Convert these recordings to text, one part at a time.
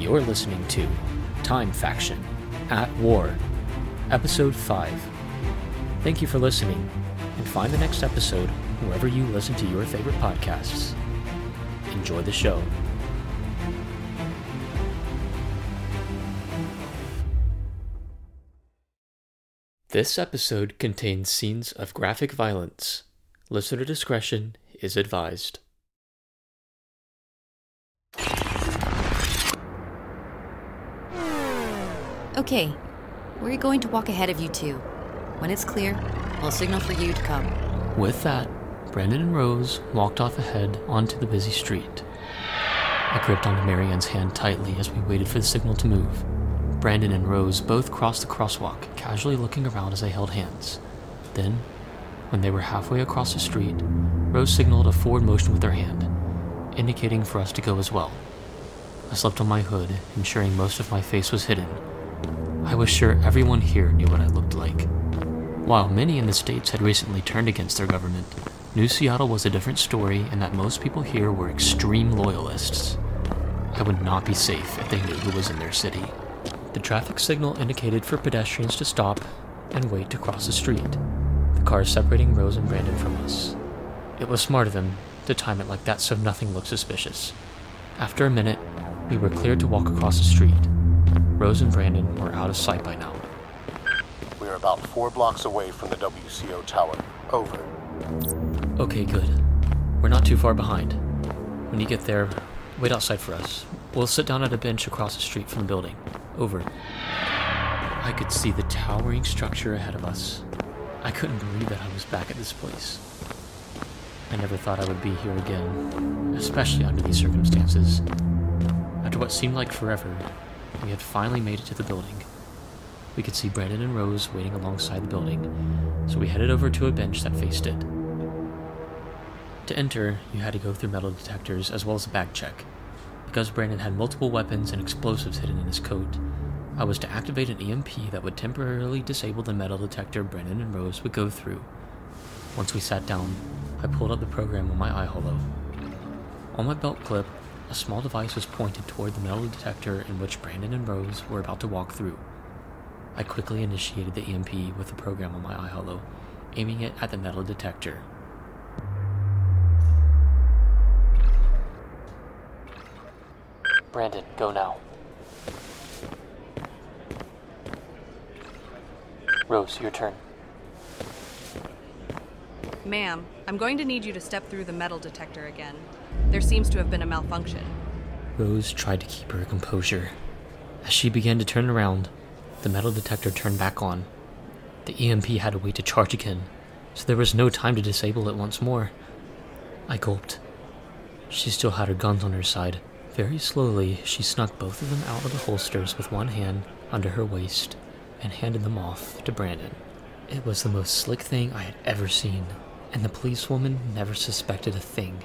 You're listening to Time Faction at War, Episode 5. Thank you for listening, and find the next episode wherever you listen to your favorite podcasts. Enjoy the show. This episode contains scenes of graphic violence. Listener discretion is advised. Okay, we're going to walk ahead of you two. When it's clear, I'll signal for you to come. With that, Brandon and Rose walked off ahead onto the busy street. I gripped onto Marianne's hand tightly as we waited for the signal to move. Brandon and Rose both crossed the crosswalk, casually looking around as they held hands. Then, when they were halfway across the street, Rose signaled a forward motion with her hand, indicating for us to go as well. I slept on my hood, ensuring most of my face was hidden. I was sure everyone here knew what I looked like. While many in the States had recently turned against their government, New Seattle was a different story in that most people here were extreme loyalists. I would not be safe if they knew who was in their city. The traffic signal indicated for pedestrians to stop and wait to cross the street, the cars separating Rose and Brandon from us. It was smart of them to time it like that so nothing looked suspicious. After a minute, we were cleared to walk across the street. Rose and Brandon were out of sight by now. We are about 4 blocks away from the WCO tower. Over. Okay, good. We're not too far behind. When you get there, wait outside for us. We'll sit down at a bench across the street from the building. Over. I could see the towering structure ahead of us. I couldn't believe that I was back at this place. I never thought I would be here again, especially under these circumstances. After what seemed like forever, we had finally made it to the building. We could see Brandon and Rose waiting alongside the building, so we headed over to a bench that faced it. To enter, you had to go through metal detectors as well as a bag check. Because Brandon had multiple weapons and explosives hidden in his coat, I was to activate an EMP that would temporarily disable the metal detector Brandon and Rose would go through. Once we sat down, I pulled up the program on my eye holo. On my belt clip, a small device was pointed toward the metal detector in which Brandon and Rose were about to walk through. I quickly initiated the EMP with the program on my eye holo, aiming it at the metal detector. Brandon, go now. Rose, your turn. Ma'am, I'm going to need you to step through the metal detector again. There seems to have been a malfunction. Rose tried to keep her composure. As she began to turn around, the metal detector turned back on. The EMP had to wait to charge again, so there was no time to disable it once more. I gulped. She still had her guns on her side. Very slowly, she snuck both of them out of the holsters with one hand under her waist and handed them off to Brandon. It was the most slick thing I had ever seen, and the policewoman never suspected a thing.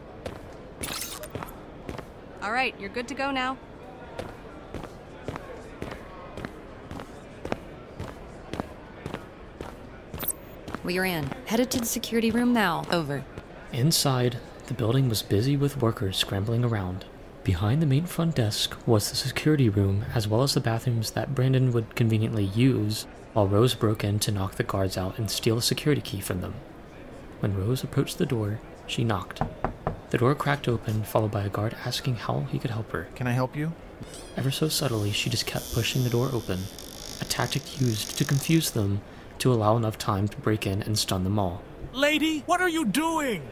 All right, you're good to go now. We're in. Headed to the security room now. Over. Inside, the building was busy with workers scrambling around. Behind the main front desk was the security room, as well as the bathrooms that Brandon would conveniently use, while Rose broke in to knock the guards out and steal a security key from them. When Rose approached the door, she knocked. The door cracked open, followed by a guard asking how he could help her. Can I help you? Ever so subtly, she just kept pushing the door open, a tactic used to confuse them to allow enough time to break in and stun them all. Lady, what are you doing?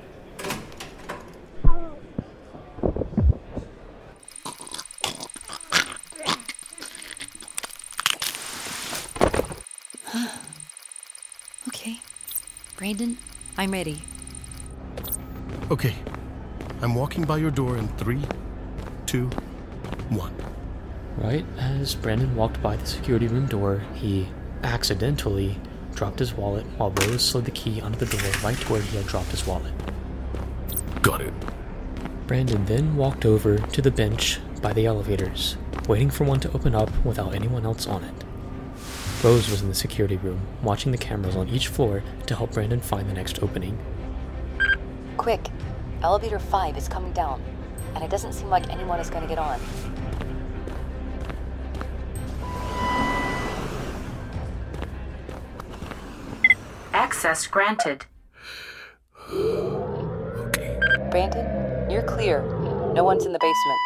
Okay. Brandon, I'm ready. Okay. I'm walking by your door in 3, 2, 1. Right as Brandon walked by the security room door, he accidentally dropped his wallet while Rose slid the key under the door right to where he had dropped his wallet. Got it. Brandon then walked over to the bench by the elevators, waiting for one to open up without anyone else on it. Rose was in the security room, watching the cameras on each floor to help Brandon find the next opening. Quick, elevator 5 is coming down, and it doesn't seem like anyone is going to get on. Access granted. Okay. Brandon, you're clear. No one's in the basement.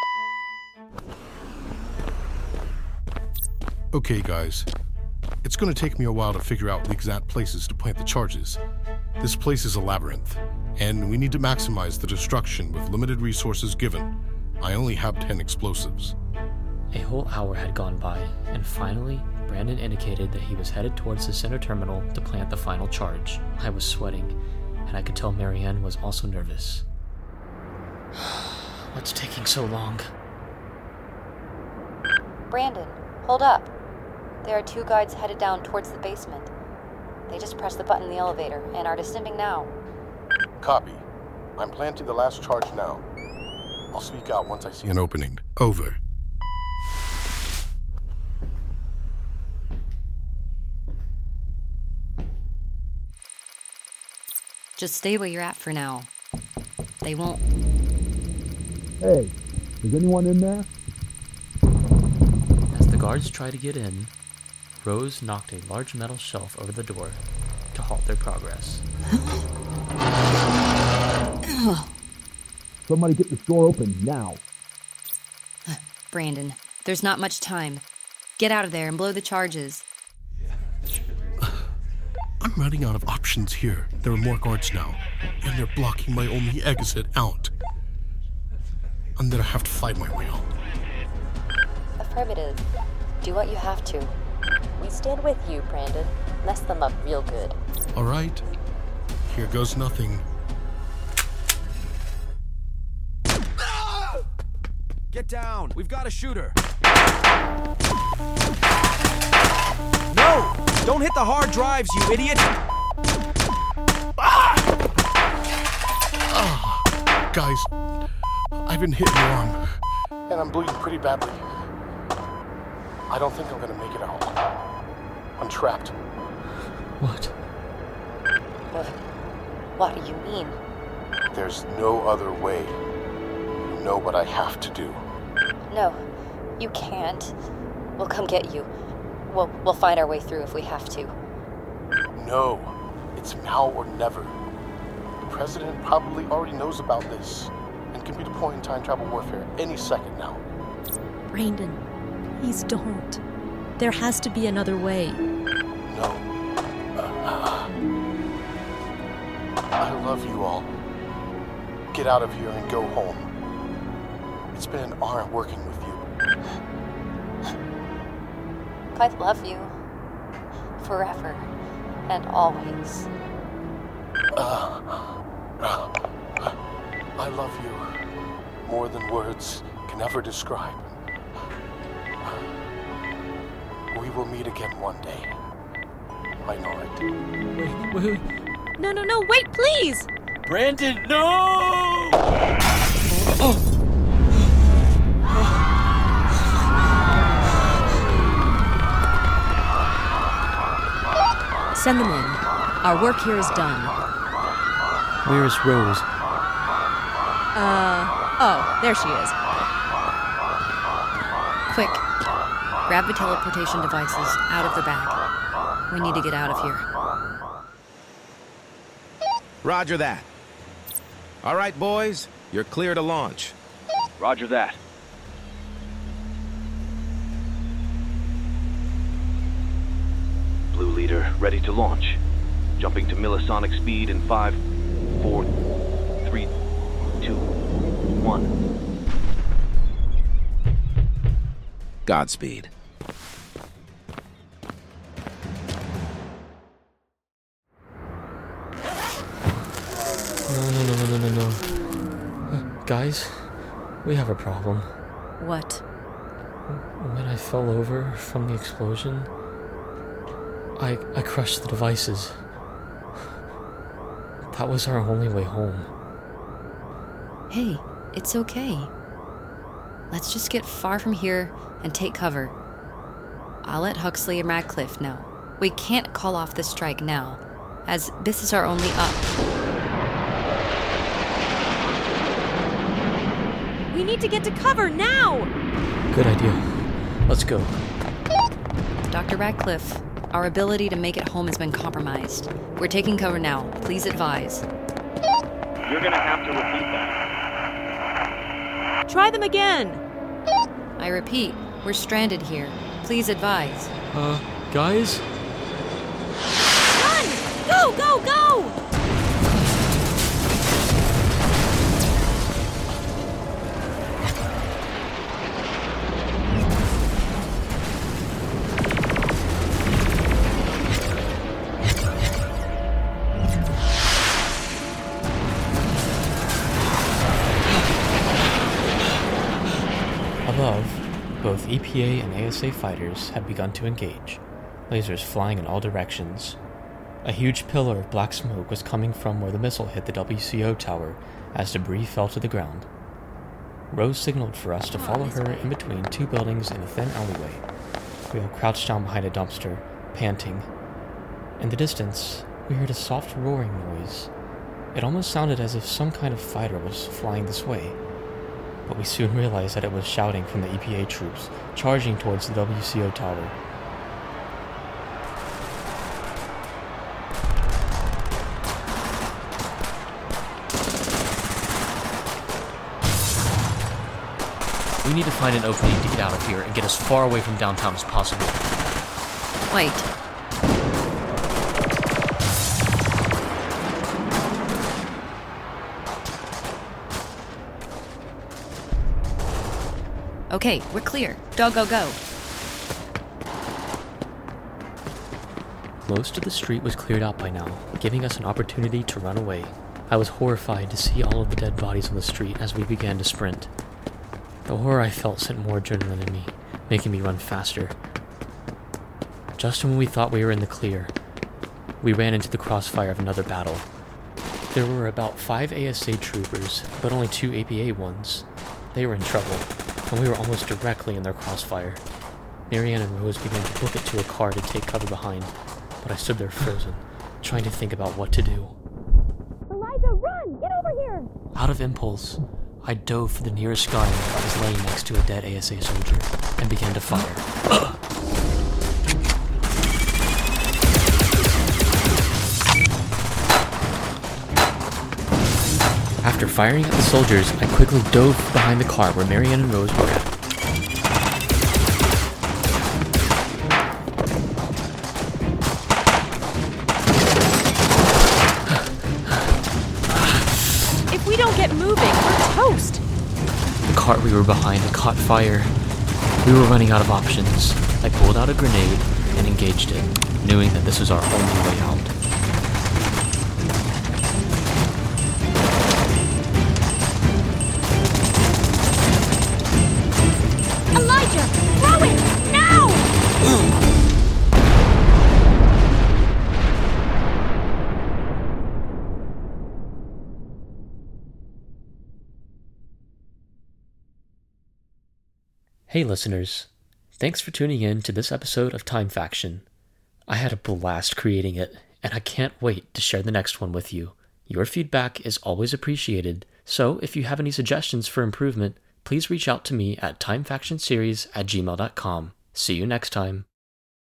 Okay, guys. It's going to take me a while to figure out the exact places to plant the charges. This place is a labyrinth, and we need to maximize the destruction with limited resources given. I only have 10 explosives. A whole hour had gone by, and finally, Brandon indicated that he was headed towards the center terminal to plant the final charge. I was sweating, and I could tell Marianne was also nervous. What's taking so long? Brandon, hold up. There are 2 guides headed down towards the basement. They just pressed the button in the elevator and are descending now. Copy. I'm planting the last charge now. I'll speak out once I see an opening. Over. Just stay where you're at for now. They won't... Hey, is anyone in there? As the guards tried to get in, Rose knocked a large metal shelf over the door to halt their progress. Somebody get this door open now. Brandon, there's not much time. Get out of there and blow the charges. I'm running out of options here. There are more guards now, and they're blocking my only exit out. I'm gonna have to fight my way out. Affirmative. Do what you have to. We stand with you, Brandon. Mess them up real good. All right. Here goes nothing. Get down! We've got a shooter! No! Don't hit the hard drives, you idiot! Guys, I've been hit in the arm, and I'm bleeding pretty badly. I don't think I'm gonna make it out. I'm trapped. What? What do you mean? There's no other way. You know what I have to do. No, you can't. We'll come get you. We'll find our way through if we have to. No, it's now or never. The president probably already knows about this and can be deploying time travel warfare any second now. Brandon, please don't. There has to be another way. No. I love you all. Get out of here and go home. It's been an honor working with you. I love you. Forever and always. I love you more than words can ever describe. We will meet again one day. I know it. Wait. No, wait, please! Brandon, no! Send them in. Our work here is done. Where is Rose? Oh, there she is. Quick. Grab the teleportation devices out of the bag. We need to get out of here. Roger that. All right, boys, you're clear to launch. Roger that. Blue Leader, ready to launch. Jumping to millisonic speed in 5, 4, 3, 2, 1. Godspeed. No. Guys, we have a problem. What? When I fell over from the explosion, I crushed the devices. That was our only way home. Hey, it's okay. Let's just get far from here and take cover. I'll let Huxley and Radcliffe know. We can't call off the strike now, as this is our only up. We need to get to cover now! Good idea. Let's go. Dr. Radcliffe, Our ability to make it home has been compromised. We're taking cover now. Please advise. You're gonna have to repeat that. Try them again. I repeat, we're stranded here. Please advise. Guys? Run! Go, go, go! Above, both EPA and ASA fighters had begun to engage, lasers flying in all directions. A huge pillar of black smoke was coming from where the missile hit the WCO tower as debris fell to the ground. Rose signaled for us to follow her in between two buildings in a thin alleyway. We all crouched down behind a dumpster, panting. In the distance, we heard a soft roaring noise. It almost sounded as if some kind of fighter was flying this way. But we soon realized that it was shouting from the EPA troops, charging towards the WCO tower. We need to find an opening to get out of here and get as far away from downtown as possible. Wait. Okay, we're clear. Go, go, go. Most of the street was cleared out by now, giving us an opportunity to run away. I was horrified to see all of the dead bodies on the street as we began to sprint. The horror I felt sent more adrenaline in me, making me run faster. Just when we thought we were in the clear, we ran into the crossfire of another battle. There were about 5 ASA troopers, but only 2 APA ones. They were in trouble, and we were almost directly in their crossfire. Marianne and Rose began to book it to a car to take cover behind, but I stood there frozen, trying to think about what to do. Elijah, run! Get over here! Out of impulse, I dove for the nearest guy that was laying next to a dead ASA soldier and began to fire. After firing at the soldiers, I quickly dove behind the car where Marianne and Rose were at. If we don't get moving, we're toast! The cart we were behind caught fire. We were running out of options. I pulled out a grenade and engaged it, knowing that this was our only way out. Elijah, throw it! Now! Hey listeners, thanks for tuning in to this episode of Time Faction. I had a blast creating it, and I can't wait to share the next one with you. Your feedback is always appreciated, so if you have any suggestions for improvement, please reach out to me at timefactionseries@gmail.com. See you next time.